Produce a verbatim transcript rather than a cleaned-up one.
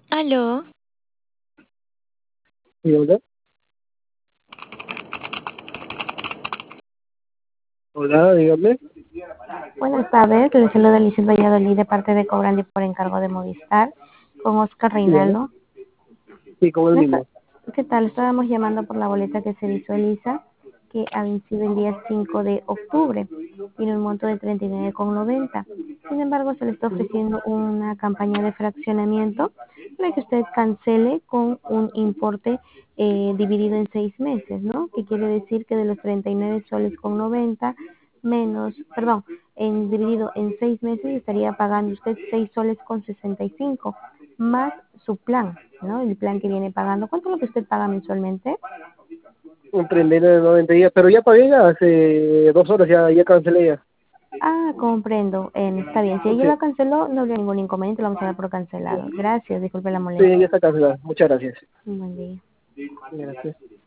Aló, Sí, hola. Hola, dígame. Buenas tardes, les saluda Licia Valladolid de parte de Cobrandi por encargo de Movistar con Oscar Dígame. Reinaldo. Sí, como el No está- mismo. ¿Qué tal? Estábamos llamando por la boleta que se visualiza que ha vencido el día cinco de octubre. Tiene un monto de treinta y nueve con noventa. Sin embargo, se le está ofreciendo una campaña de fraccionamiento para que usted cancele con un importe eh, dividido en seis meses, ¿no? Que quiere decir que de los treinta y nueve soles con noventa menos, perdón, en, dividido en seis meses estaría pagando usted seis soles con sesenta y cinco más su plan, ¿no? El plan que viene pagando. ¿Cuánto es lo que usted paga mensualmente? Un treinta y nueve de noventa días, pero ya pagué ya hace dos horas, ya, ya cancelé ya. Ah, comprendo. Eh, está bien. Si ella Sí, lo canceló, no habría ningún inconveniente, lo vamos a dar por cancelado. Gracias, disculpe la sí, ya molestia. está cancelada. Muchas gracias. Un buen día. Gracias.